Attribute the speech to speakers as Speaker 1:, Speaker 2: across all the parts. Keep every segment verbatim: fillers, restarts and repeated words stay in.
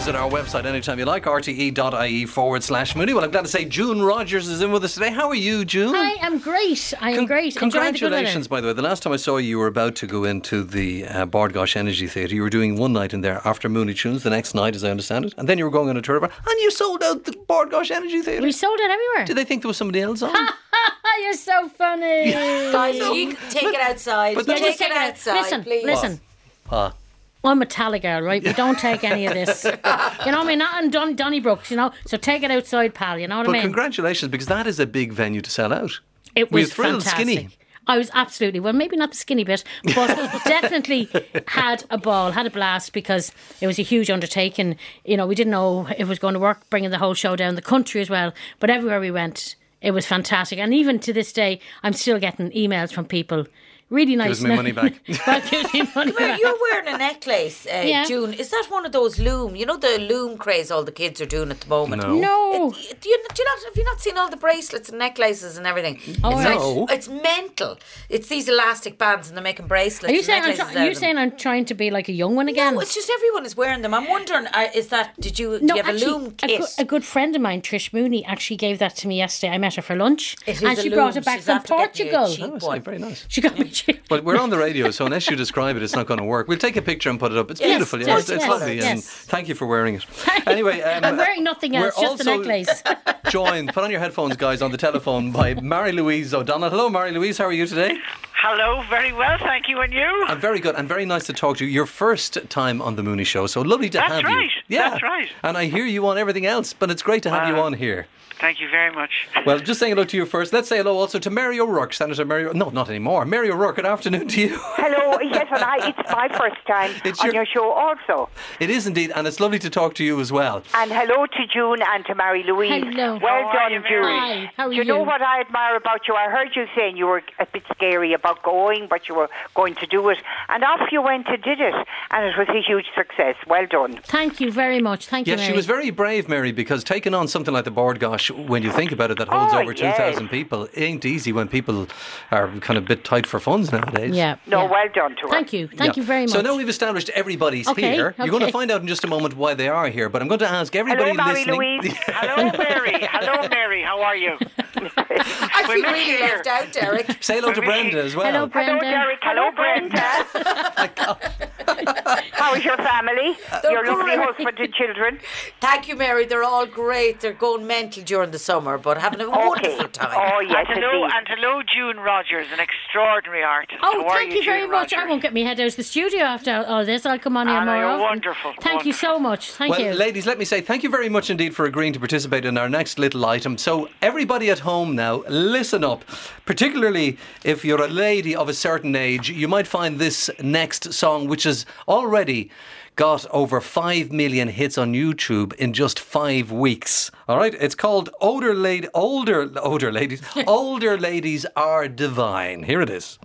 Speaker 1: visit our website anytime you like, rte.ie forward slash Mooney. Well, I'm glad to say June Rogers is in with us today. How are you, June?
Speaker 2: I am great. I am
Speaker 1: Con-
Speaker 2: great.
Speaker 1: Congratulations, by the way. The last time I saw you, you were about to go into the uh, Bord Gáis Energy Theatre. You were doing one night in there after Mooney Tunes, the next night, as I understand it. And then you were going on a tour, and you sold out the Bord Gáis Energy Theatre.
Speaker 2: We sold it everywhere.
Speaker 1: Did they think there was somebody else on?
Speaker 2: You're so funny.
Speaker 3: Guys, you can take it outside.
Speaker 1: But
Speaker 3: Take
Speaker 1: that was-
Speaker 3: it outside,
Speaker 2: Listen,
Speaker 3: please.
Speaker 2: listen.
Speaker 1: Ah.
Speaker 2: I'm a tally girl, right? We don't take any of this. You know what I mean? Not in Don- Donnybrook, you know? So take it outside, pal, you know what
Speaker 1: But
Speaker 2: I mean?
Speaker 1: congratulations, because that is a big venue to sell out.
Speaker 2: It
Speaker 1: Were you
Speaker 2: was
Speaker 1: thrilled,
Speaker 2: fantastic.
Speaker 1: skinny?
Speaker 2: I was absolutely, well, maybe not the skinny bit, but definitely had a ball, had a blast, because it was a huge undertaking. You know, we didn't know if it was going to work, bringing the whole show down the country as well. But everywhere we went, it was fantastic. And even to this day, I'm still getting emails from people. Really nice.
Speaker 1: Give us my money back.
Speaker 2: Well, give me money
Speaker 3: Come here,
Speaker 2: back.
Speaker 3: you're wearing a necklace, uh,
Speaker 2: Yeah.
Speaker 3: June. Is that one of those loom? You know the loom craze all the kids are doing at the moment?
Speaker 1: No.
Speaker 2: No.
Speaker 3: It- do, you, do you not, have you not seen all the bracelets and necklaces and everything?
Speaker 2: Oh,
Speaker 3: it's,
Speaker 1: No.
Speaker 3: like, it's mental. It's these elastic bands and they're making bracelets.
Speaker 2: Are you
Speaker 3: and
Speaker 2: saying, I'm,
Speaker 3: necklaces
Speaker 2: try-
Speaker 3: out
Speaker 2: are you
Speaker 3: of them.
Speaker 2: saying I'm trying to be like a young one again?
Speaker 3: No, it's just everyone is wearing them. I'm wondering, uh, is that, did you, do
Speaker 2: No,
Speaker 3: you have
Speaker 2: actually,
Speaker 3: a loom
Speaker 2: a,
Speaker 3: kit?
Speaker 2: good, a good friend of mine, Trish Mooney, actually gave that to me yesterday. I met her for lunch,
Speaker 3: It is
Speaker 2: and
Speaker 3: a
Speaker 2: she
Speaker 3: loom.
Speaker 2: brought it back
Speaker 3: She's
Speaker 2: from
Speaker 3: after getting you a
Speaker 2: Portugal.
Speaker 3: cheap
Speaker 1: Oh, it's
Speaker 3: one.
Speaker 1: very nice.
Speaker 2: She got me cheap.
Speaker 1: But we're on the radio, so unless you describe it, it's not going to work. We'll take a picture and put it up. It's
Speaker 3: Yes,
Speaker 1: beautiful.
Speaker 3: yes,
Speaker 1: Yeah, it's, it's
Speaker 2: yes,
Speaker 1: lovely. And
Speaker 2: yes.
Speaker 1: thank you for wearing it. Anyway, um,
Speaker 2: I'm wearing nothing else,
Speaker 1: we're
Speaker 2: just the
Speaker 1: also
Speaker 2: necklace.
Speaker 1: joined, put on your headphones, guys, on the telephone by Mary-Louise O'Donnell. Hello, Mary-Louise. How are you today?
Speaker 4: Hello, very well, thank you, and you?
Speaker 1: I'm very good and very nice to talk to you. Your first time on the Mooney Show, so lovely to
Speaker 4: That's
Speaker 1: have
Speaker 4: right,
Speaker 1: you.
Speaker 4: that's right.
Speaker 1: And I hear you on everything else, but it's great to have you
Speaker 4: Wow.
Speaker 1: on here.
Speaker 4: Thank you very much.
Speaker 1: Well, just saying hello to you first. Let's say hello also to Mary O'Rourke, Senator Mary. No, not anymore. Mary O'Rourke. Good afternoon to you.
Speaker 5: Hello, yes, and I, it's my first time
Speaker 1: It's
Speaker 5: on
Speaker 1: your-
Speaker 5: your show also.
Speaker 1: It is indeed, and it's lovely to talk to you as well.
Speaker 5: And hello to June and to Mary Louise.
Speaker 2: Hello.
Speaker 5: Well
Speaker 4: How are
Speaker 5: done,
Speaker 4: you,
Speaker 5: June.
Speaker 4: Mary?
Speaker 2: Hi, how are
Speaker 5: Do you
Speaker 2: you?
Speaker 5: know what I admire about you? I heard you saying you were a bit scary about going, but you were going to do it. And off you went and did it. And it was a huge success. Well done.
Speaker 2: Thank you very much. Thank
Speaker 1: Yeah,
Speaker 2: you, Mary.
Speaker 1: she was very brave, Mary, because taking on something like the Bord Gáis, when you think about it, that holds
Speaker 5: Oh,
Speaker 1: over
Speaker 5: yes.
Speaker 1: two thousand people, ain't easy when people are kind of a bit tight for funds nowadays.
Speaker 2: Yeah.
Speaker 5: No,
Speaker 2: yeah.
Speaker 5: well done to her.
Speaker 2: Thank you. Thank
Speaker 1: Yeah.
Speaker 2: you very much.
Speaker 1: So now we've established everybody's
Speaker 2: Okay,
Speaker 1: here. You're going to
Speaker 2: okay.
Speaker 1: find out in just a moment why they are here, but I'm going to ask everybody
Speaker 5: Hello, Mary
Speaker 1: listening.
Speaker 5: Louise.
Speaker 4: Hello, Mary. Hello, Mary. How are you?
Speaker 3: I
Speaker 4: We
Speaker 3: feel
Speaker 4: miss
Speaker 3: really
Speaker 4: you.
Speaker 3: left out, Derek.
Speaker 1: Say hello to
Speaker 4: We miss
Speaker 1: Brenda
Speaker 4: you.
Speaker 1: as well.
Speaker 2: Hello,
Speaker 5: Hello,
Speaker 2: Brenda.
Speaker 5: Derek. Hello, Brenda. How is your family?
Speaker 3: They're
Speaker 5: Your lovely
Speaker 3: great.
Speaker 5: husband and children?
Speaker 3: Thank you, Mary. They're all great. They're going mental during the summer, but having a wonderful time.
Speaker 5: Oh, yes,
Speaker 4: and hello,
Speaker 5: indeed.
Speaker 4: and hello, June Rogers, an extraordinary artist.
Speaker 2: Oh,
Speaker 4: How are
Speaker 2: thank you, very
Speaker 4: June
Speaker 2: much. I
Speaker 4: Rogers?
Speaker 2: won't get me head out of the studio after all this. I'll come on here
Speaker 4: Ah, no,
Speaker 2: more
Speaker 4: you're
Speaker 2: often.
Speaker 4: wonderful,
Speaker 2: Thank you so much. Thank
Speaker 1: well,
Speaker 2: you.
Speaker 1: ladies, let me say thank you very much indeed for agreeing to participate in our next little item. So, everybody at home now, listen up. Particularly if you're a lady of a certain age, you might find this next song, which has already got over five million hits on YouTube in just five weeks. All right, it's called Older Lady, Older, Older Ladies, Older Ladies Are Divine. Here it is.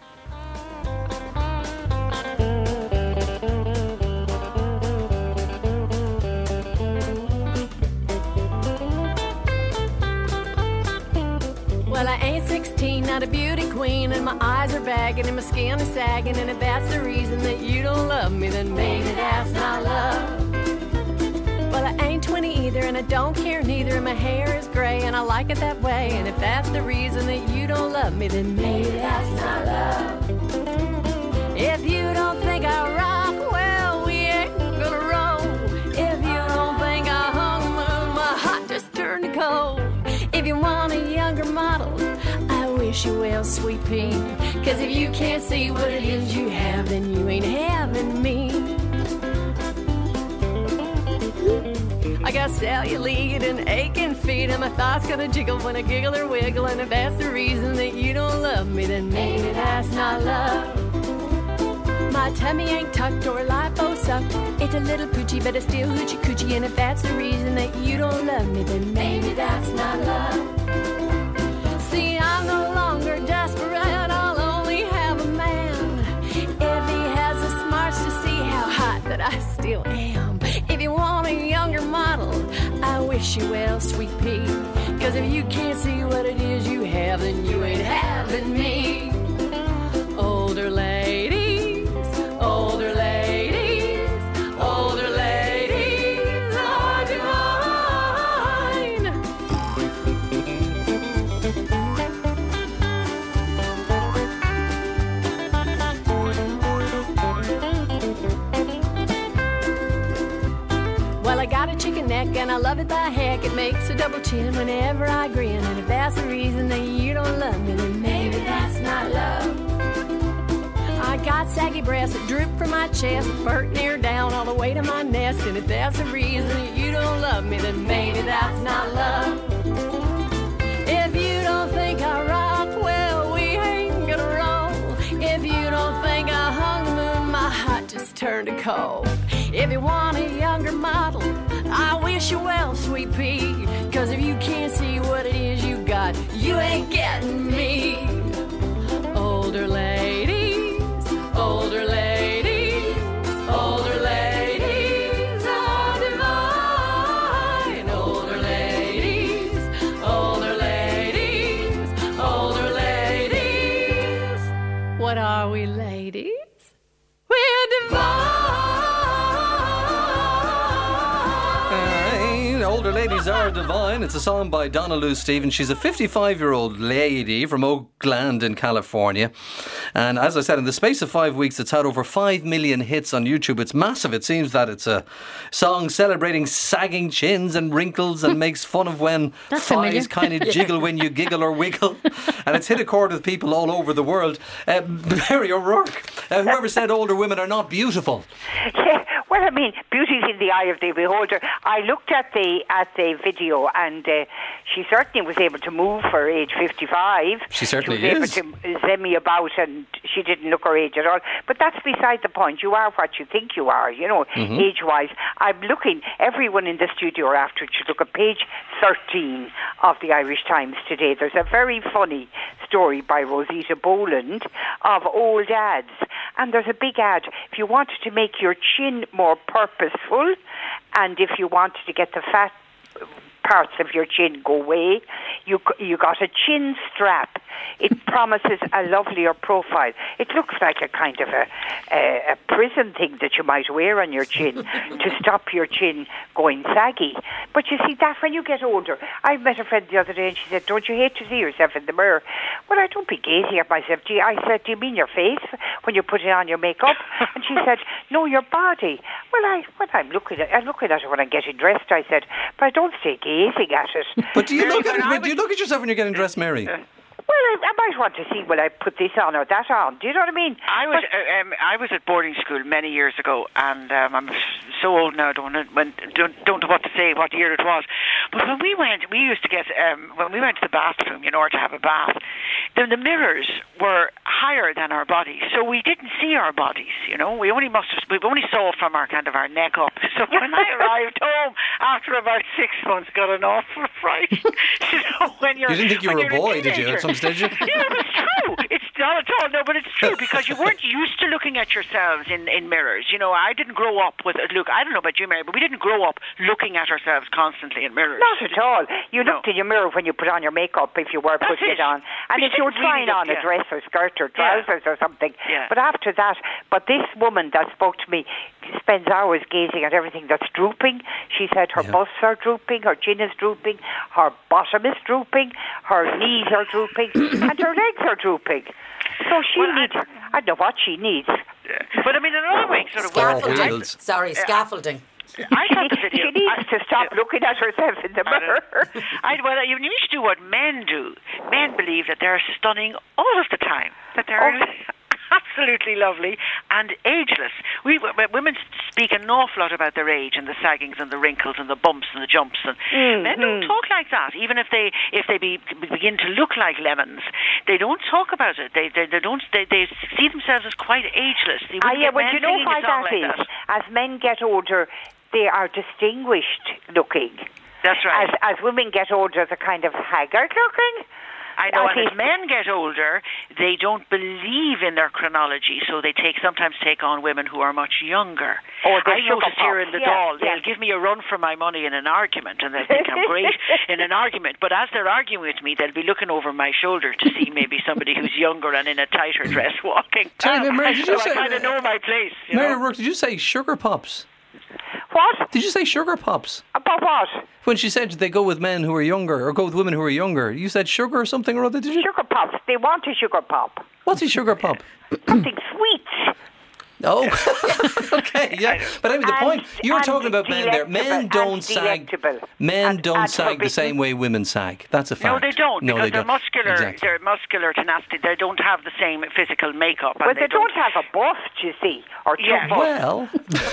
Speaker 6: Well, I ain't sixteen, not a beauty queen, and my eyes are bagging and my skin is sagging, and if that's the reason that you don't love me, then maybe that's not love. Well, I ain't twenty either, and I don't care neither, and my hair is gray, and I like it that way, and if that's the reason that you don't love me, then maybe that's not love. If you don't think I rock, well, we ain't gonna roll. If you don't think I hung the moon, my heart just turned to cold. If you want a younger model, I wish you well, sweet pea. Cause if you can't see what it is you have, then you ain't having me. I got cellulite and aching feet, and my thoughts gonna jiggle when I giggle or wiggle. And if that's the reason that you don't love me, then maybe that's not love. My tummy ain't tucked or lipo-sucked. It's a little poochie, but it's still hoochie coochie. And if that's the reason that you don't love me, then maybe that's not love. See, I'm no longer desperate, I'll only have a man if he has the smarts to see how hot that I still am. If you want a younger model, I wish you well, sweet pea. Cause if you can't see what it is you have, then you ain't having me. Older ladies, older ladies, older ladies got a chicken neck and I love it by heck. It makes a double chin whenever I grin. And if that's the reason that you don't love me, then maybe that's not love. I got saggy breasts that droop from my chest, burnt near down all the way to my nest. And if that's the reason that you don't love me, then maybe that's not love. If you don't think I rock, well, we ain't gonna roll. If you don't think I hung the moon, my heart just turned to cold. If you want a younger model, I wish you well, sweet pea. Cause if you can't see what it is you got, you ain't getting me. Older ladies, older ladies, older ladies are divine. Older ladies, older ladies, older ladies. What are we, ladies? We're divine.
Speaker 1: Older ladies are divine. It's a song by Donna Lou Stevens. She's a fifty-five-year-old lady from Oakland in California. And as I said, in the space of five weeks, it's had over five million hits on YouTube. It's massive. It seems that it's a song celebrating sagging chins and wrinkles and makes fun of when
Speaker 2: That's familiar.
Speaker 1: thighs kind of jiggle when you giggle or wiggle. And it's hit a chord with people all over the world. Uh, Mary O'Rourke, uh, whoever said older women are not beautiful?
Speaker 5: Yeah, well, I mean, beauty's in the eye of the beholder. I looked at the at the video, and uh, she certainly was able to move for age fifty-five.
Speaker 1: She certainly
Speaker 5: she was
Speaker 1: is.
Speaker 5: able to send me about, and she didn't look her age at all. But that's beside the point. You are what you think you are, you know,
Speaker 1: Mm-hmm.
Speaker 5: age-wise. I'm looking, everyone in the studio are after it should look at page thirteen of the Irish Times today. There's a very funny story by Rosita Boland of old ads. And there's a big ad. If you wanted to make your chin more purposeful, and if you wanted to get the fat parts of your chin go away, you you got a chin strap. It promises a lovelier profile. It looks like a kind of a, a, a prison thing that you might wear on your chin to stop your chin going saggy. But you see, that when you get older, I met a friend the other day and she said, don't you hate to see yourself in the mirror? Well, I don't be gazing at myself. Do you, I said, do you mean your face when you're putting on your makeup? And she said, no, your body. Well, I, when I'm looking at, I'm looking at it when I'm getting dressed, I said, but I don't stay gazing at it.
Speaker 1: But do you
Speaker 4: Mary,
Speaker 1: look at
Speaker 4: when
Speaker 1: it?
Speaker 4: I
Speaker 1: But do you look at yourself when you're getting dressed, Mary?
Speaker 5: Well, I, I might want to see, will I put this on or that on? Do you know what I mean?
Speaker 4: I was uh, um, I was at boarding school many years ago, and um, I'm so old now. Don't know when, don't don't know what to say, what year it was. But when we went, we used to get um, when we went to the bathroom in order to have a bath. Then the mirrors were higher than our bodies, so we didn't see our bodies. You know, we only must we only saw from our kind of our neck up. So when I arrived home after about six months, got an awful fright. You know, when you're
Speaker 1: You didn't think you
Speaker 4: when
Speaker 1: were a
Speaker 4: you're
Speaker 1: boy, did you, at
Speaker 4: teenager.
Speaker 1: some stage?
Speaker 4: Yeah, it's true. It's not at all. No, but it's true because you weren't used to looking at yourselves in, in mirrors. You know, I didn't grow up with. Look, I don't know about you, Mary, but we didn't grow up looking at ourselves constantly in mirrors.
Speaker 5: Not at all. You
Speaker 4: No.
Speaker 5: looked in your mirror when you put on your makeup, if you were
Speaker 4: That's
Speaker 5: putting
Speaker 4: it.
Speaker 5: it on. And
Speaker 4: We
Speaker 5: if you were
Speaker 4: didn't really
Speaker 5: trying
Speaker 4: look,
Speaker 5: on
Speaker 4: yeah.
Speaker 5: a dress or skirt or
Speaker 4: Yeah.
Speaker 5: trousers or something.
Speaker 4: Yeah.
Speaker 5: But after that, but this woman that spoke to me spends hours gazing at everything that's drooping. She said her
Speaker 1: Yeah.
Speaker 5: busts are drooping, her chin is drooping, her bottom is drooping, her knees are drooping, and her legs are drooping. So she
Speaker 4: Well, I-
Speaker 5: needs, I, don't know what she needs.
Speaker 4: But I mean, another way, sort of.
Speaker 1: Scarf
Speaker 4: well,
Speaker 3: Scaffolding.
Speaker 1: wheels.
Speaker 3: Sorry, scaffolding.
Speaker 4: I thought the
Speaker 5: She
Speaker 4: video.
Speaker 5: needs
Speaker 4: I-
Speaker 5: to stop looking at herself in the
Speaker 4: I don't-
Speaker 5: mirror.
Speaker 4: I, well, you need to do what men do. Men believe that they're stunning all of the time, that they're
Speaker 5: Oh.
Speaker 4: absolutely lovely and ageless. We w- women speak an awful lot about their age and the saggings and the wrinkles and the bumps and the jumps, and
Speaker 5: Mm-hmm.
Speaker 4: men don't talk like that. Even if they if they be, begin to look like lemons, they don't talk about it. They they, they don't they, they see themselves as quite ageless. They
Speaker 5: Ah,
Speaker 4: wouldn't
Speaker 5: yeah,
Speaker 4: get
Speaker 5: well,
Speaker 4: men
Speaker 5: you know
Speaker 4: singing a
Speaker 5: why
Speaker 4: song
Speaker 5: that
Speaker 4: like
Speaker 5: is? As men get older, they are distinguished looking.
Speaker 4: That's right.
Speaker 5: As as women get older, they're kind of haggard looking.
Speaker 4: I know,
Speaker 5: I
Speaker 4: and as
Speaker 5: think-
Speaker 4: men get older, they don't believe in their chronology, so they take sometimes take on women who are much younger.
Speaker 5: Oh, they're
Speaker 4: I
Speaker 5: sugar
Speaker 4: notice here in
Speaker 5: pops.
Speaker 4: the
Speaker 5: Yeah,
Speaker 4: Dáil,
Speaker 5: yeah.
Speaker 4: they'll give me a run for my money in an argument, and they think I'm great in an argument. But as they're arguing with me, they'll be looking over my shoulder to see maybe somebody who's younger and in a tighter dress walking.
Speaker 1: Tell me, Mary, did
Speaker 4: so
Speaker 1: you
Speaker 4: I
Speaker 1: say-
Speaker 4: kind of know my place. You
Speaker 1: Mary
Speaker 4: know?
Speaker 1: O'Rourke, did you say sugar pops?
Speaker 5: What?
Speaker 1: Did you say sugar pops?
Speaker 5: About what?
Speaker 1: When she said they go with men who are younger or go with women who are younger, you said sugar or something or other, did you?
Speaker 5: Sugar pops. They want a sugar pop.
Speaker 1: What's a sugar pop?
Speaker 5: Something sweet.
Speaker 1: Oh, okay, yeah. But I mean, the
Speaker 5: And-
Speaker 1: point you were
Speaker 5: and
Speaker 1: talking about men there. Men
Speaker 5: delectable,
Speaker 1: don't
Speaker 5: and
Speaker 1: sag.
Speaker 5: delectable.
Speaker 1: Men
Speaker 5: And-
Speaker 1: don't
Speaker 5: and
Speaker 1: sag the
Speaker 5: forbidden.
Speaker 1: same way women sag. That's a fact.
Speaker 4: No, they don't,
Speaker 1: No,
Speaker 4: because
Speaker 1: they
Speaker 4: they're
Speaker 1: don't.
Speaker 4: muscular.
Speaker 1: Exactly.
Speaker 4: They're muscular tenacity. They don't have the same physical makeup. and
Speaker 5: Well, they don't have a bust, you see, or two
Speaker 4: Yeah.
Speaker 5: busts.
Speaker 1: Well,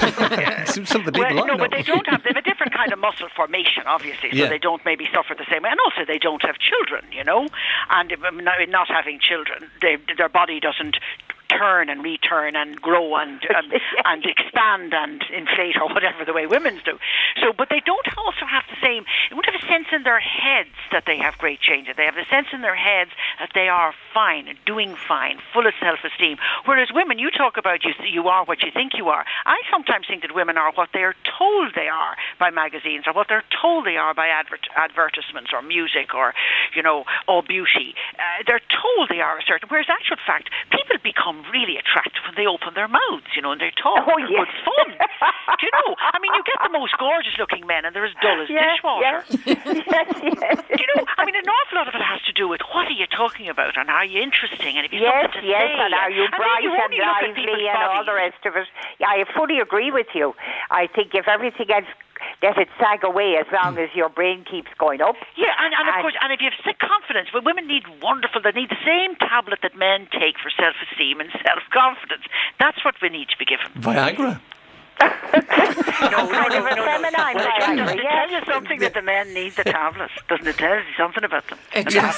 Speaker 1: some of the people
Speaker 4: Well,
Speaker 1: I
Speaker 4: no,
Speaker 1: know.
Speaker 4: but they don't have. They have a different kind of muscle formation, obviously, so
Speaker 1: Yeah.
Speaker 4: they don't maybe suffer the same way. And also, they don't have children, you know. And um, not not having children, they, their body doesn't turn and return and grow and um, and expand and inflate or whatever the way women's do. So, but they don't also have the same. They don't have a sense in their heads that they have great changes. They have a sense in their heads that they are fine, doing fine, full of self-esteem. Whereas women, you talk about you you are what you think you are. I sometimes think that women are what they are told they are by magazines, or what they're told they are by advert, advertisements or music, or you know, or beauty. Uh, they're told they are a certain. Whereas, actual fact, people become really attractive when they open their mouths, you know, and they talk.
Speaker 5: Oh,
Speaker 4: They're
Speaker 5: yes.
Speaker 4: good fun. Do you know? I mean, you get the most gorgeous-looking men, and they're as dull as
Speaker 5: Yeah,
Speaker 4: dishwater.
Speaker 5: yes. yes, yes.
Speaker 4: Do you know? I mean, an awful lot of it has to do with what are you talking about, and are you interesting, and if you
Speaker 5: Yes,
Speaker 4: something to
Speaker 5: yes,
Speaker 4: say,
Speaker 5: and are you
Speaker 4: then
Speaker 5: bright
Speaker 4: you
Speaker 5: and
Speaker 4: only look at
Speaker 5: lively
Speaker 4: people's
Speaker 5: and all
Speaker 4: bodies.
Speaker 5: the rest of it? Yeah, I fully agree with you. I think if everything else, let it sag away as long as your brain keeps going up.
Speaker 4: Yeah, and, and of
Speaker 5: And-
Speaker 4: course, and if you have sick confidence, but women need wonderful, they need the same tablet that men take for self-esteem and self-confidence. That's what we need to be given.
Speaker 1: Viagra.
Speaker 4: No, no, no, no, no.
Speaker 5: feminine
Speaker 4: Well,
Speaker 5: Viagra,
Speaker 4: doesn't it
Speaker 5: yes.
Speaker 4: tell you something that the men need the tablets? Doesn't it tell you something about them?
Speaker 3: It does.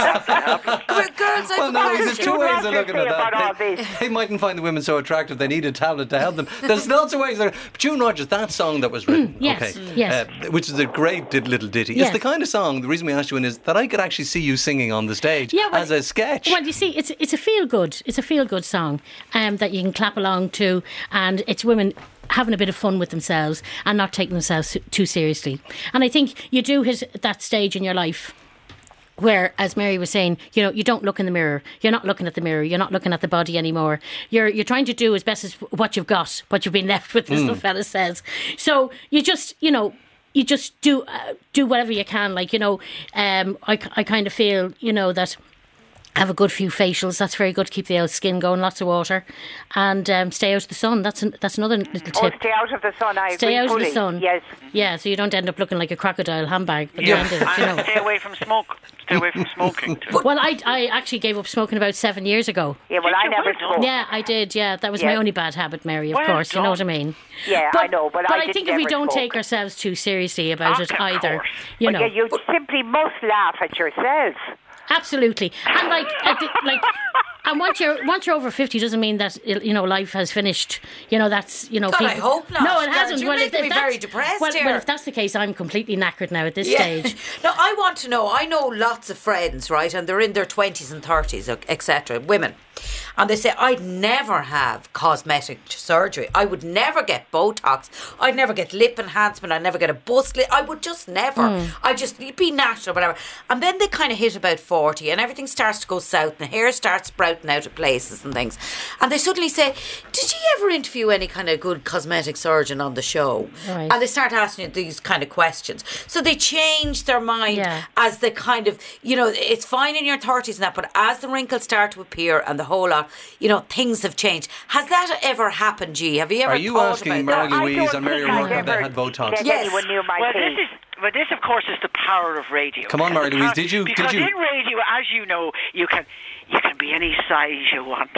Speaker 3: Girls, I've
Speaker 1: Well, no,
Speaker 3: a
Speaker 1: there's
Speaker 3: question.
Speaker 1: two
Speaker 5: What
Speaker 1: ways
Speaker 5: do
Speaker 1: of
Speaker 5: you
Speaker 1: looking
Speaker 5: say
Speaker 1: at
Speaker 5: about all
Speaker 1: that. They,
Speaker 5: this?
Speaker 1: they mightn't find the women so attractive they need a tablet to help them. There's lots of ways. There. But June Rogers, that song that was written,
Speaker 2: yes,
Speaker 1: okay,
Speaker 2: mm. yes.
Speaker 1: Uh, which is a great did- little ditty.
Speaker 2: Yes.
Speaker 1: It's the kind of song. The reason we asked you in is that I could actually see you singing on the stage
Speaker 2: Yeah, well-
Speaker 1: as a sketch.
Speaker 2: Well, you see, it's it's a feel good. It's a feel good song um, that you can clap along to, and it's women having a bit of fun with themselves and not taking themselves too seriously. And I think you do hit that stage in your life where, as Mary was saying, you know, you don't look in the mirror. You're not looking at the mirror. You're not looking at the body anymore. You're you're trying to do as best as what you've got, what you've been left with, as the fella says. So you just, you know, you just do uh, do whatever you can. Like, you know, um, I, I kind of feel, you know, that have a good few facials. That's very good to keep the old skin going. Lots of water, and um, stay out of the sun. That's an, that's another little
Speaker 5: Oh,
Speaker 2: tip.
Speaker 5: stay out of the sun, I
Speaker 2: Stay
Speaker 5: agree
Speaker 2: out of
Speaker 5: fully.
Speaker 2: the sun.
Speaker 5: Yes.
Speaker 2: Yeah, so you don't end up looking like a crocodile handbag. But
Speaker 4: Yeah,
Speaker 2: you end up, you
Speaker 4: and
Speaker 2: know.
Speaker 4: stay away from smoke. Stay away from smoking. Too.
Speaker 2: Well, I I actually gave up smoking about seven years ago.
Speaker 5: Yeah, well,
Speaker 4: Did
Speaker 5: I
Speaker 4: you?
Speaker 5: never
Speaker 4: Well done.
Speaker 5: smoked.
Speaker 2: Yeah, I did. Yeah, that was my
Speaker 5: Yeah.
Speaker 2: only bad habit, Mary. Of
Speaker 4: Well
Speaker 2: course, you know what I
Speaker 4: done.
Speaker 2: mean.
Speaker 5: Yeah, I know, but I
Speaker 2: I
Speaker 5: didn't
Speaker 2: think if we
Speaker 5: ever
Speaker 2: don't
Speaker 5: smoke.
Speaker 2: take ourselves too seriously about
Speaker 4: Ah,
Speaker 2: it
Speaker 4: of
Speaker 2: either,
Speaker 4: course.
Speaker 2: you
Speaker 5: But
Speaker 2: know,
Speaker 5: yeah, you simply must laugh at yourself.
Speaker 2: absolutely. And like, at the, like, and once you're once you're over fifty, doesn't mean that you know life has finished. You know, that's you know.
Speaker 3: God, I
Speaker 2: people,
Speaker 3: hope not.
Speaker 2: No, it
Speaker 3: God,
Speaker 2: hasn't.
Speaker 3: you're
Speaker 2: well,
Speaker 3: making
Speaker 2: if,
Speaker 3: me
Speaker 2: if
Speaker 3: very
Speaker 2: that's-
Speaker 3: depressed
Speaker 2: well,
Speaker 3: here.
Speaker 2: well, if that's the case, I'm completely knackered now at this
Speaker 3: Yeah.
Speaker 2: stage.
Speaker 3: No, I want to know. I know lots of friends, right, and they're in their twenties and thirties, et cetera. Women, and they say I'd never have cosmetic surgery. I would never get Botox. I'd never get lip enhancement. I'd never get a bust lift. I would just never. I'd just be natural, whatever. And then they kind of hit about forty, and everything starts to go south, and the hair starts sprouting out of places and things. And they suddenly say, "Did you ever interview any kind of good cosmetic surgeon on the show?"
Speaker 2: Right.
Speaker 3: And they start asking you these kind of questions. So they change their mind
Speaker 2: Yeah.
Speaker 3: as the kind of, you know, it's fine in your thirties and that, but as the wrinkles start to appear and the whole lot, you know, things have changed. Has that ever happened, G? Have you ever
Speaker 1: Are you
Speaker 3: thought
Speaker 1: asking
Speaker 3: about
Speaker 1: Mary
Speaker 3: that?
Speaker 5: I
Speaker 1: Louise
Speaker 5: don't
Speaker 1: and Mary
Speaker 5: think I've
Speaker 1: O'Rourke if they
Speaker 5: ever
Speaker 1: had Botox?
Speaker 5: let
Speaker 3: Yes.
Speaker 5: anyone near my
Speaker 4: Well,
Speaker 5: face.
Speaker 4: this is. Well, this, of course, is the power of radio.
Speaker 1: Come on, Mary
Speaker 4: The
Speaker 1: Louise,
Speaker 4: power-
Speaker 1: did you- did
Speaker 4: Because
Speaker 1: you-
Speaker 4: in radio, as you know, you can you can be any size you want,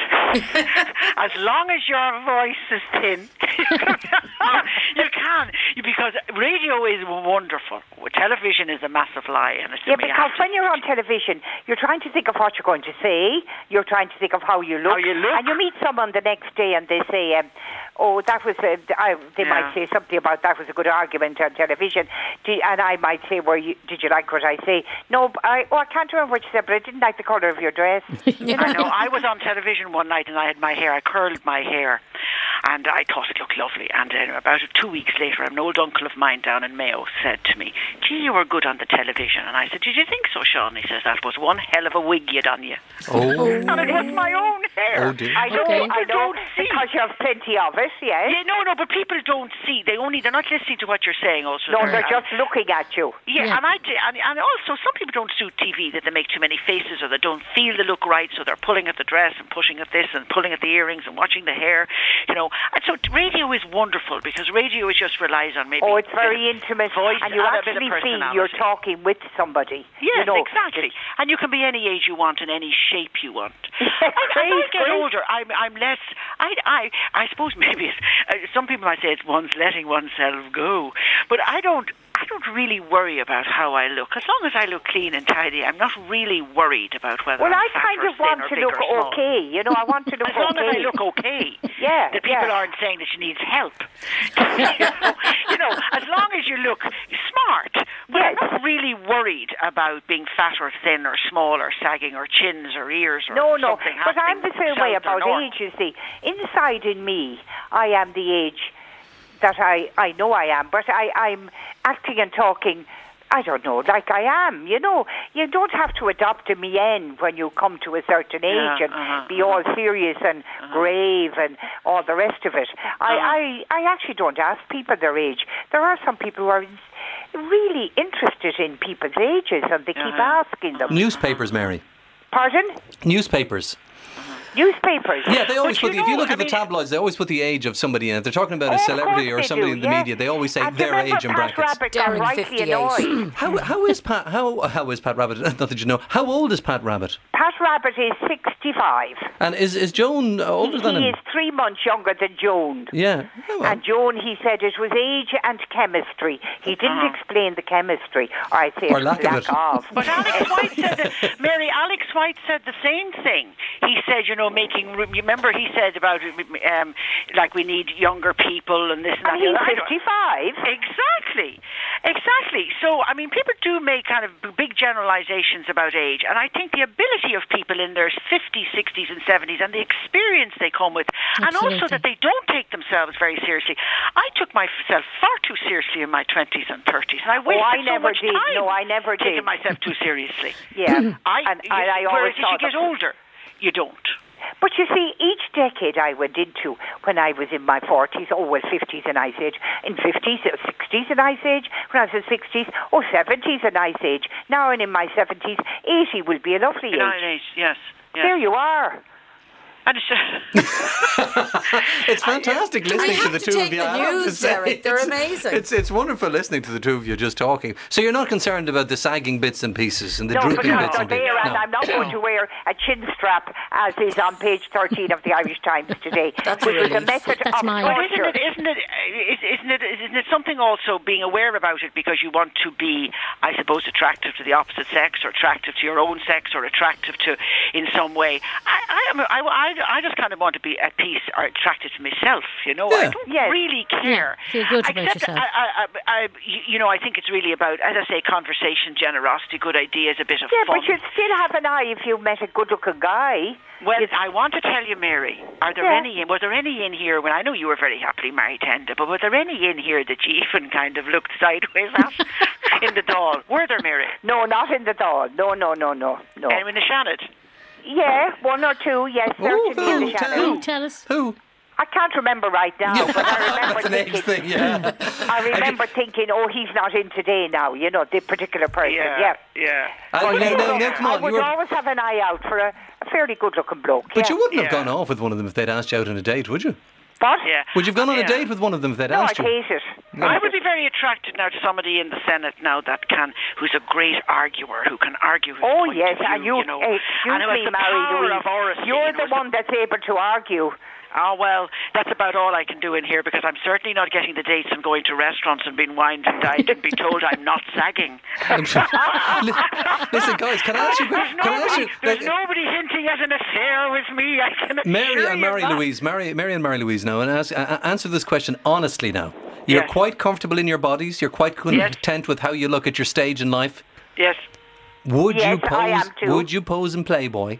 Speaker 4: as long as your voice is thin. You can, because radio is wonderful. Television is a massive lie, and it's
Speaker 5: Yeah,
Speaker 4: a
Speaker 5: because
Speaker 4: reality.
Speaker 5: when you're on television, you're trying to think of what you're going to say. You're trying to think of how you look.
Speaker 4: How you look.
Speaker 5: And you meet someone the next day and they say, um, oh, that was, a, I, they
Speaker 4: Yeah.
Speaker 5: might say something about that was a good argument on television. Do, and I might say, "Were you, did you like what I say?" No, I, oh, I can't remember what you said, but I didn't like the colour of your dress. You
Speaker 4: I know. I was on television one night and I had my hair, I curled my hair, and I thought it looked lovely. And uh, about two weeks later, an old uncle of mine down in Mayo said to me, "Gee, you were good on the television." And I said, "Did you think so, Sean?" He says, "That was one hell of a wig you'd on you."
Speaker 1: Oh,
Speaker 4: And it was my own hair.
Speaker 1: oh dear.
Speaker 5: I know,
Speaker 2: Okay.
Speaker 5: I know,
Speaker 4: Don't see.
Speaker 5: because you have plenty of it, yes.
Speaker 4: Yeah, no, no, but people don't see. They only, they're not listening to what you're saying also.
Speaker 5: No, they're just looking at you.
Speaker 4: Yeah,
Speaker 2: Yeah.
Speaker 4: and I d- and, and also some people don't suit T V, that they make too many faces or they don't feel they look right, so they're pulling at the dress and pushing at this and pulling at the earrings and watching the hair, you know. know. And so radio is wonderful because radio is just relies on maybe.
Speaker 5: Oh, it's
Speaker 4: a bit
Speaker 5: very
Speaker 4: of
Speaker 5: intimate,
Speaker 4: voice
Speaker 5: and you
Speaker 4: and a bit of
Speaker 5: actually feel you're
Speaker 4: personality.
Speaker 5: talking with somebody.
Speaker 4: Yes,
Speaker 5: you know.
Speaker 4: exactly. And you can be any age you want and any shape you want.
Speaker 5: Yeah,
Speaker 4: and as I
Speaker 5: great,
Speaker 4: get
Speaker 5: great.
Speaker 4: older, I'm, I'm less. I, I, I suppose maybe it's, uh, some people might say it's one's letting oneself go, but I don't. I don't really worry about how I look. As long as I look clean and tidy, I'm not really worried about whether
Speaker 5: Well,
Speaker 4: I'm
Speaker 5: I
Speaker 4: fat
Speaker 5: kind
Speaker 4: or
Speaker 5: of
Speaker 4: thin
Speaker 5: want
Speaker 4: or
Speaker 5: to
Speaker 4: big
Speaker 5: look
Speaker 4: or small.
Speaker 5: okay. You know, I want to look
Speaker 4: As long
Speaker 5: okay.
Speaker 4: as I look okay.
Speaker 5: Yeah,
Speaker 4: That people
Speaker 5: yeah.
Speaker 4: aren't saying that she needs help. you, know, you know, as long as you look smart. But
Speaker 5: Yes.
Speaker 4: I'm not really worried about being fat or thin or small or sagging or chins or ears or
Speaker 5: No, no.
Speaker 4: something
Speaker 5: But I'm
Speaker 4: happening
Speaker 5: the same way
Speaker 4: south or
Speaker 5: about
Speaker 4: north.
Speaker 5: age, you see. Inside in me, I am the age that I, I know I am, but I, I'm acting and talking, I don't know, like I am, you know. You don't have to adopt a mien when you come to a certain age
Speaker 4: Yeah,
Speaker 5: and
Speaker 4: uh-huh,
Speaker 5: be all serious and grave and all the rest of it. I,
Speaker 4: Uh-huh.
Speaker 5: I, I actually don't ask people their age. There are some people who are really interested in people's ages and they keep
Speaker 4: Uh-huh.
Speaker 5: asking them.
Speaker 1: Newspapers, Mary.
Speaker 5: Pardon?
Speaker 1: Newspapers.
Speaker 5: Newspapers.
Speaker 1: Yeah, they always
Speaker 4: But
Speaker 1: put.
Speaker 4: you
Speaker 1: the, if you
Speaker 4: know,
Speaker 1: look
Speaker 4: I
Speaker 1: at the
Speaker 4: mean-
Speaker 1: tabloids, they always put the age of somebody in it. They're talking about
Speaker 5: Oh,
Speaker 1: a
Speaker 5: of
Speaker 1: celebrity
Speaker 5: course
Speaker 1: or
Speaker 5: they
Speaker 1: somebody
Speaker 5: do,
Speaker 1: in the
Speaker 5: yes.
Speaker 1: media. They always say
Speaker 5: And
Speaker 1: their
Speaker 5: remember
Speaker 1: age in
Speaker 5: Pat
Speaker 1: brackets.
Speaker 5: Rabbit got
Speaker 3: Darren
Speaker 5: rightly
Speaker 3: fifty-eight.
Speaker 5: annoyed.
Speaker 1: How how is Pat? How how is Pat Rabbit? Not that you know. How old is Pat Rabbit?
Speaker 5: Pat Rabbit is sixty-five.
Speaker 1: And is is Joan uh, older than
Speaker 5: He
Speaker 1: him?
Speaker 5: is three months younger than Joan.
Speaker 1: Yeah. Oh, well.
Speaker 5: And Joan, he said it was age and chemistry. He didn't explain the chemistry, or I'd say
Speaker 1: Or
Speaker 5: it's
Speaker 1: lack of it.
Speaker 5: of.
Speaker 4: But Alex White said, the, Mary, Alex White said the same thing. He said, you know, making room. You remember he said about, um, like, we need younger people and this and that.
Speaker 5: And he's
Speaker 4: I don't-
Speaker 5: fifty-five.
Speaker 4: Exactly, exactly. So, I mean, people do make kind of b- big generalizations about age, and I think the ability of people in their fifties, sixties, and seventies, and the experience they come with, and also
Speaker 2: Absolutely.
Speaker 4: that they don't take themselves very seriously. I took myself far too seriously in my twenties and thirties, and I wasted
Speaker 5: I
Speaker 4: so
Speaker 5: never
Speaker 4: much
Speaker 5: did.
Speaker 4: time
Speaker 5: No, I never
Speaker 4: taking
Speaker 5: did.
Speaker 4: myself too seriously.
Speaker 5: Yeah.
Speaker 4: I,
Speaker 5: and,
Speaker 4: you,
Speaker 5: and I always
Speaker 4: whereas if you
Speaker 5: thought
Speaker 4: get
Speaker 5: that-
Speaker 4: older, you don't.
Speaker 5: But you see, each decade I went into, when I was in my forties, oh, well, fifties a nice age. In fifties, it was sixties a nice age. When I was in sixties, oh, seventies a nice age. Now I'm in my seventies, eighty will be a lovely
Speaker 4: In our
Speaker 5: age.
Speaker 4: age, yes. yes.
Speaker 5: There you are.
Speaker 4: And it's,
Speaker 1: It's fantastic listening
Speaker 3: have
Speaker 1: to the
Speaker 3: to
Speaker 1: two
Speaker 3: take
Speaker 1: of you.
Speaker 3: the
Speaker 1: I have to
Speaker 3: news,
Speaker 1: say.
Speaker 3: Derek. They're
Speaker 1: It's-
Speaker 3: amazing.
Speaker 1: It's it's wonderful listening to the two of you just talking. So you're not concerned about the sagging bits and pieces and the
Speaker 5: No, but
Speaker 1: drooping
Speaker 5: no,
Speaker 1: bits
Speaker 5: no,
Speaker 1: and pieces.
Speaker 5: there, and
Speaker 1: No.
Speaker 5: I'm not going to wear a chin strap, as is on page thirteen of the Irish Times today,
Speaker 3: That's
Speaker 5: which
Speaker 3: a
Speaker 5: was a
Speaker 3: relief.
Speaker 5: method
Speaker 2: That's
Speaker 5: of
Speaker 2: mine.
Speaker 4: But
Speaker 5: torture.
Speaker 4: isn't it, isn't it, isn't it, isn't it something also being aware about it because you want to be, I suppose, attractive to the opposite sex or attractive to your own sex or attractive to, in some way. I, I, am- I, I, I just kind of want to be at peace or attracted to myself, you know. I
Speaker 1: Yeah.
Speaker 4: don't
Speaker 5: Yes.
Speaker 4: really care.
Speaker 2: Yeah, feel good about
Speaker 4: Except
Speaker 2: yourself.
Speaker 4: I, I, I, I, you know, I think it's really about, as I say, conversation, generosity, good ideas, a bit of
Speaker 5: Yeah,
Speaker 4: fun.
Speaker 5: but you'd still have an eye if you met a good-looking guy.
Speaker 4: Well,
Speaker 5: You'd-
Speaker 4: I want to tell you, Mary, are there
Speaker 5: Yeah.
Speaker 4: any in, were there any in here, when I know you were very happily married to Enda, but were there any in here that you even kind of looked sideways at in the doll? Were there, Mary?
Speaker 5: No, not in the doll. No, no, no, no, no.
Speaker 4: And in the Shannon?
Speaker 5: Yeah, one or two, yes,
Speaker 1: Oh,
Speaker 5: certainly in
Speaker 1: who?
Speaker 5: the
Speaker 1: Tell-
Speaker 5: shadow.
Speaker 2: Who? Tell us.
Speaker 1: Who?
Speaker 5: I can't remember right now, but I remember
Speaker 1: That's an age
Speaker 5: thinking,
Speaker 1: thing, yeah.
Speaker 5: I remember thinking, oh, he's not in today now, you know, the particular person, yeah.
Speaker 4: yeah.
Speaker 1: Uh,
Speaker 5: But
Speaker 1: now,
Speaker 5: you
Speaker 1: now,
Speaker 5: know,
Speaker 1: now, come
Speaker 5: I
Speaker 1: on.
Speaker 5: would
Speaker 1: You were,
Speaker 5: always have an eye out for a, a fairly good-looking bloke,
Speaker 1: but
Speaker 5: yeah.
Speaker 1: you wouldn't have
Speaker 4: Yeah.
Speaker 1: gone off with one of them if they'd asked you out on a date, would you?
Speaker 5: What?
Speaker 4: Yeah.
Speaker 1: Would you have gone on
Speaker 4: Yeah.
Speaker 1: a date with one of them if they'd
Speaker 5: No, I
Speaker 1: asked you?
Speaker 5: hate it.
Speaker 4: I would be very attracted now to somebody in the Senate now that can, who's a great arguer, who can argue his
Speaker 5: Oh,
Speaker 4: point
Speaker 5: yes,
Speaker 4: of view,
Speaker 5: and you,
Speaker 4: you know,
Speaker 5: eh,
Speaker 4: and
Speaker 5: excuse
Speaker 4: who has
Speaker 5: me,
Speaker 4: the
Speaker 5: Mary
Speaker 4: power
Speaker 5: Louise,
Speaker 4: of oracy,
Speaker 5: you're
Speaker 4: and
Speaker 5: the
Speaker 4: who has
Speaker 5: one that's able to argue.
Speaker 4: Oh, well, that's about all I can do in here because I'm certainly not getting the dates and going to restaurants and being wined and dined and being told I'm not sagging.
Speaker 1: I'm sure- Li- Listen, guys, can I ask you?
Speaker 4: There's
Speaker 1: Can I ask
Speaker 4: nobody,
Speaker 1: you?
Speaker 4: there's
Speaker 1: like,
Speaker 4: nobody hinting at an affair with me. I can
Speaker 1: Mary
Speaker 4: assure
Speaker 1: and
Speaker 4: you
Speaker 1: Mary
Speaker 4: that.
Speaker 1: Louise, Mary, Mary and Mary Louise now, and ask, uh, answer this question honestly now. You're
Speaker 4: Yes.
Speaker 1: quite comfortable in your bodies. You're quite
Speaker 4: Yes.
Speaker 1: content with how you look at your stage in life.
Speaker 4: Yes.
Speaker 1: Would you
Speaker 5: Yes,
Speaker 1: pose?
Speaker 5: I am too.
Speaker 1: Would you pose in Playboy?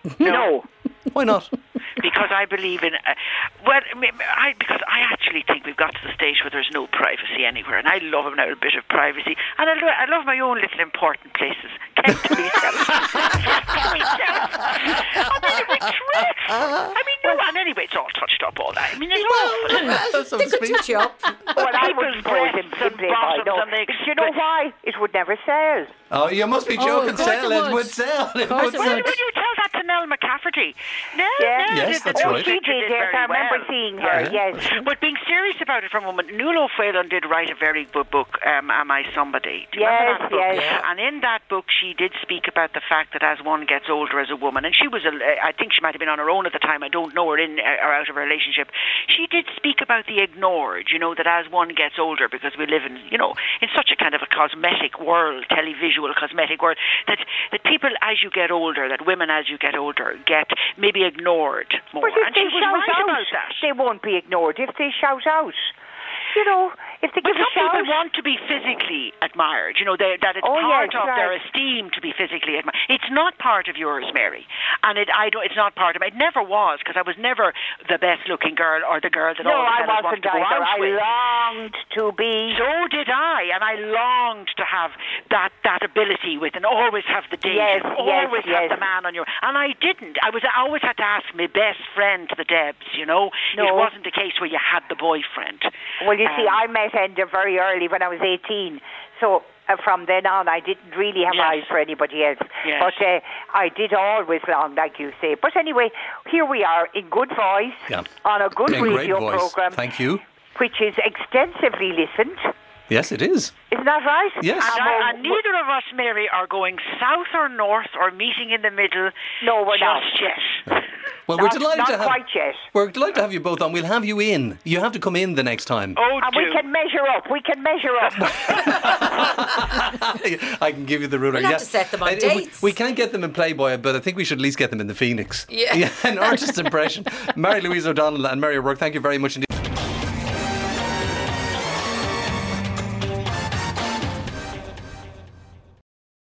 Speaker 5: No.
Speaker 1: Why not?
Speaker 4: Because I believe in, uh, well, I mean, I, because I actually think we've got to the stage where there's no privacy anywhere, and I love a little bit of privacy, and I, lo- I love my own little important places, kept to myself. to myself. I mean, it retreats. I mean, no, and anyway, it's all touched up, all that. I mean, it's awful.
Speaker 1: So
Speaker 3: They
Speaker 1: to
Speaker 3: could
Speaker 1: speak.
Speaker 3: touch you up.
Speaker 5: Well, I
Speaker 4: People's
Speaker 5: wouldn't pose in,
Speaker 4: breasts
Speaker 5: in
Speaker 4: and
Speaker 5: Playboy,
Speaker 4: bottoms
Speaker 5: no.
Speaker 4: and they
Speaker 5: But you know
Speaker 4: express-
Speaker 5: why? It would never sell.
Speaker 1: Oh, you must be
Speaker 2: Oh,
Speaker 1: joking.
Speaker 2: of course
Speaker 1: Sell
Speaker 2: it
Speaker 1: it
Speaker 2: would.
Speaker 1: would sell. It
Speaker 2: course
Speaker 1: would
Speaker 2: it
Speaker 4: Well,
Speaker 1: sell.
Speaker 2: would.
Speaker 4: would you tell that to to Nell McCafferty. Nell,
Speaker 5: Yeah.
Speaker 4: Nell
Speaker 1: Yes,
Speaker 4: did the
Speaker 1: that's
Speaker 5: Oh,
Speaker 1: right.
Speaker 5: she
Speaker 4: picture
Speaker 5: did, yes.
Speaker 4: very
Speaker 5: I remember
Speaker 4: well.
Speaker 5: seeing her,
Speaker 1: Yeah.
Speaker 5: yes.
Speaker 4: But being serious about it for a moment, Nuala O'Phelan did write a very good book, um, Am I Somebody? Do you
Speaker 5: Yes,
Speaker 4: remember that book?
Speaker 5: yes. Yeah.
Speaker 4: And in that book, she did speak about the fact that as one gets older as a woman, and she was, a, I think she might have been on her own at the time, I don't know her in or out of a relationship, she did speak about the ignored, you know, that as one gets older, because we live in, you know, in such a kind of a cosmetic world, televisual cosmetic world, that, that people as you get older, that women as you get older, get maybe ignored more.
Speaker 5: But if
Speaker 4: And
Speaker 5: they
Speaker 4: she was
Speaker 5: shout
Speaker 4: right
Speaker 5: out,
Speaker 4: about that.
Speaker 5: they won't be ignored if they shout out. You know, if they
Speaker 4: But
Speaker 5: give a
Speaker 4: some
Speaker 5: shout.
Speaker 4: people want to be physically admired, you know, they, that it's
Speaker 5: Oh,
Speaker 4: part
Speaker 5: yes,
Speaker 4: of their
Speaker 5: right.
Speaker 4: esteem to be physically admired. It's not part of yours, Mary. And it, I don't, it's not part of it. It never was, because I was never the best-looking girl or the girl that
Speaker 5: No,
Speaker 4: all the
Speaker 5: I
Speaker 4: fellas wanted
Speaker 5: wasn't
Speaker 4: to go
Speaker 5: either.
Speaker 4: out
Speaker 5: I
Speaker 4: with.
Speaker 5: longed to be.
Speaker 4: So did I, and I longed to have that, that ability with, and always have the date,
Speaker 5: Yes,
Speaker 4: and
Speaker 5: yes,
Speaker 4: always
Speaker 5: yes.
Speaker 4: have the man on your. And I didn't. I was. I always had to ask my best friend, the Debs. You know,
Speaker 5: No.
Speaker 4: it wasn't the case where you had the boyfriend.
Speaker 5: Well, you see,
Speaker 4: Um,
Speaker 5: I met Enda very early when I was eighteen. So uh, from then on, I didn't really have
Speaker 4: Yes.
Speaker 5: eyes for anybody else.
Speaker 4: Yes.
Speaker 5: But uh, I did always long, like you say. But anyway, here we are in good voice
Speaker 1: Yeah.
Speaker 5: on a good
Speaker 1: In great
Speaker 5: radio
Speaker 1: voice.
Speaker 5: program,
Speaker 1: Thank you.
Speaker 5: which is extensively listened.
Speaker 1: Yes, it is.
Speaker 5: Isn't that right?
Speaker 1: Yes.
Speaker 4: And,
Speaker 5: Um,
Speaker 4: I, and neither of us, Mary, are going south or north or meeting in the middle.
Speaker 5: No, we're not.
Speaker 4: just yet.
Speaker 1: Well,
Speaker 5: Not-
Speaker 1: we're delighted
Speaker 5: not
Speaker 1: to have.
Speaker 5: quite yet.
Speaker 1: We're delighted to have you both on. We'll have you in. You have to come in the next time.
Speaker 4: Oh,
Speaker 5: And
Speaker 4: do.
Speaker 5: we can measure up. We can measure up.
Speaker 1: I can give you the ruler.
Speaker 3: We'll have
Speaker 1: yeah.
Speaker 3: to set them on
Speaker 1: Uh, we-
Speaker 3: dates.
Speaker 1: We, can't get them in Playboy, but I think we should at least get them in the Phoenix.
Speaker 3: Yeah.
Speaker 1: An artist's impression. Mary Louise O'Donnell and Mary O'Rourke, thank you very much indeed.